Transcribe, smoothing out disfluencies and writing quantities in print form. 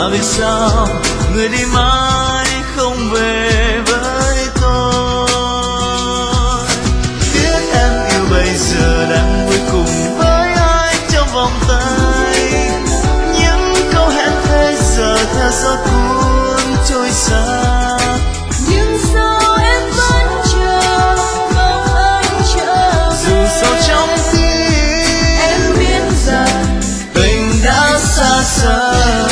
vì sao người đi mãi không về với tôi. Biết em yêu bây giờ đang vui cùng với ai trong vòng tay, những câu hẹn bây giờ theo gió cuốn trôi xa. Nhưng sao em vẫn chờ, mong anh chờ Dù sâu trong tim em biết rằng tình đã xa rời.